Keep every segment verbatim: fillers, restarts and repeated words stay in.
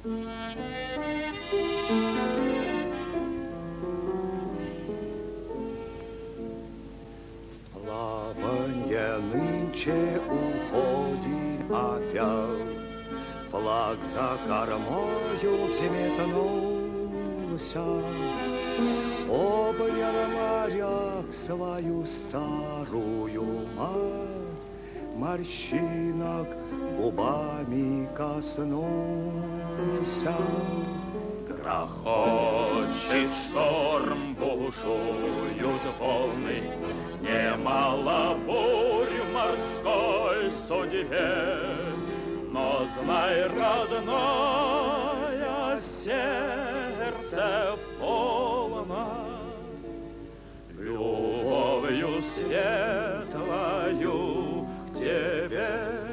Плаванье нынче уходит опять, флаг за кормою взметнулся. Обнял моряк свою старую мать, морщинок губами коснулся. Грохочет шторм, бушуют волны, немало бурь в морской судьбе. Но знай, родное сердце полно любовью светлою к тебе.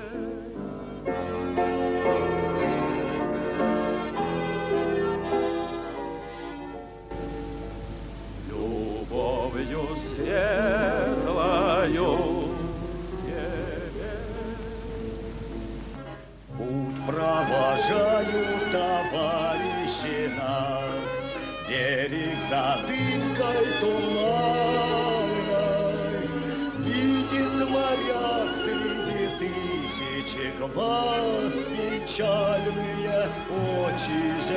Любовью светлою к тебе. Путь провожают товарищи нас, берег за дымкой туманной. Видит моряк среди тысячи глаз печальные очи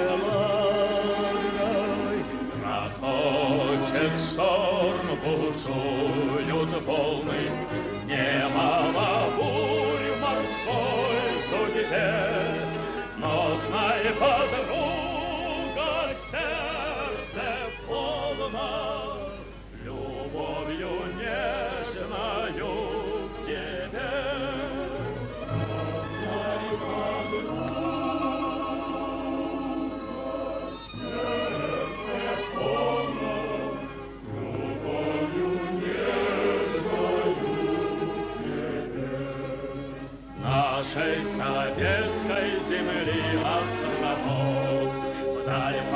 желанной. Грохочет шторм, бушуют волны, немало бурь в морской судьбе. Но знай, подруга, сердце полно любовью нежною к тебе. Знай, подруга, нашей советской земли островок вдаль